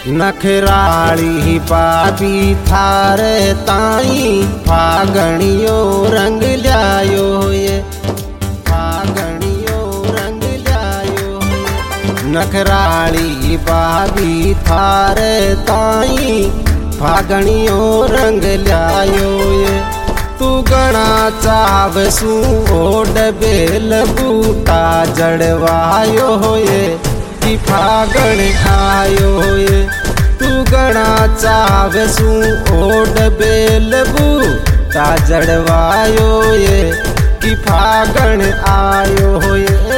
नखराली पापी थारे ताई फागणियो रंग ल्यायो ये, फागणियो रंग ल्यायो ये। नखराली पापी थारे ताई फागणियो रंग ल्यायो ये। तू गणा चावसू ओड बेल बूटा जड़वायो ये कि फागण आयो ये। तू गणा चावसू ओड बेल बूटा जड़वायो ये कि फागण आयो ये।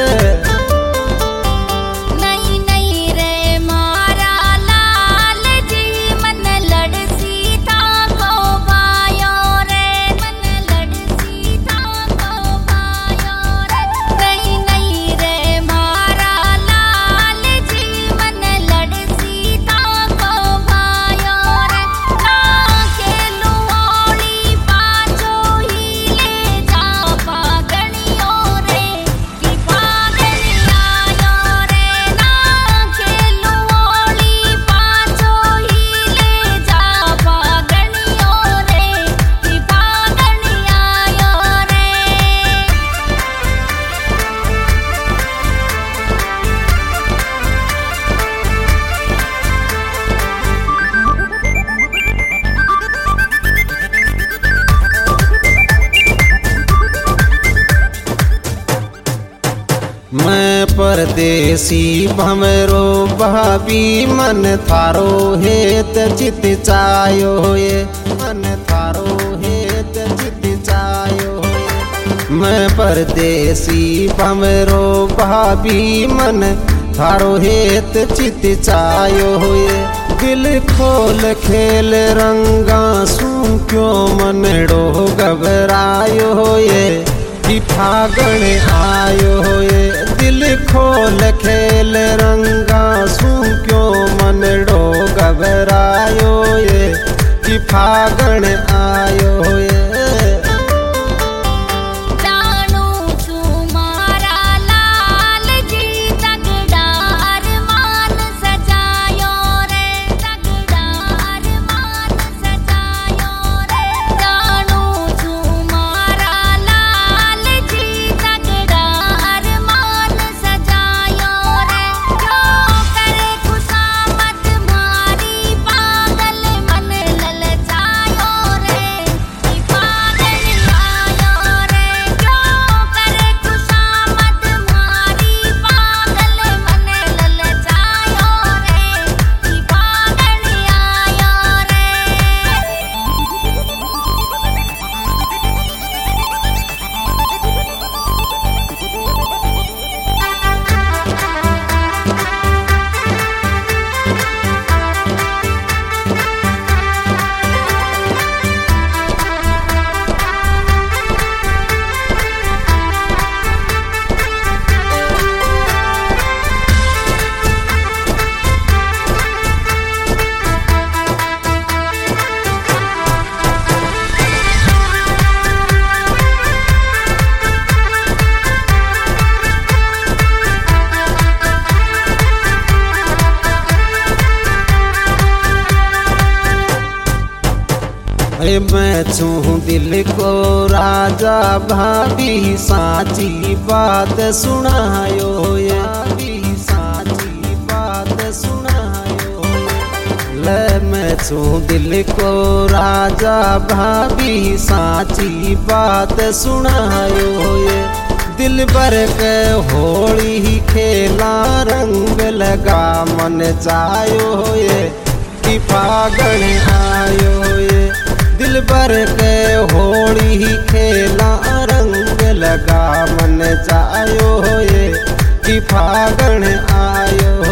मैं परदेसी भमरो भाभी मन थारो हेत चित चायो ये, मन थारो हेत चित चायो ये। मैं परदेसी भमरो भाभी मन थारो हेत चित चायो ये। दिल खोल खेल रंगा सू क्यों मनड़ो घबरायो ये कि फागण आयो ये। दिल खोल खेल रंगा सू क्यों मनड़ो घबरायो ये कि फागण आयो ये। मैं छू दिल को राजा भाभी साची बात सुनायो ये, भाभी साची बात सुनायो ये। ले मैं छू दिल को राजा भाभी साची बात सुनायो ये। दिल भर के होली ही खेला रंग लगा मन चायो ये कि फागण आयो ये। दिल भर के होली ही खेला रंग लगा मन चायो ये कि फागण आयो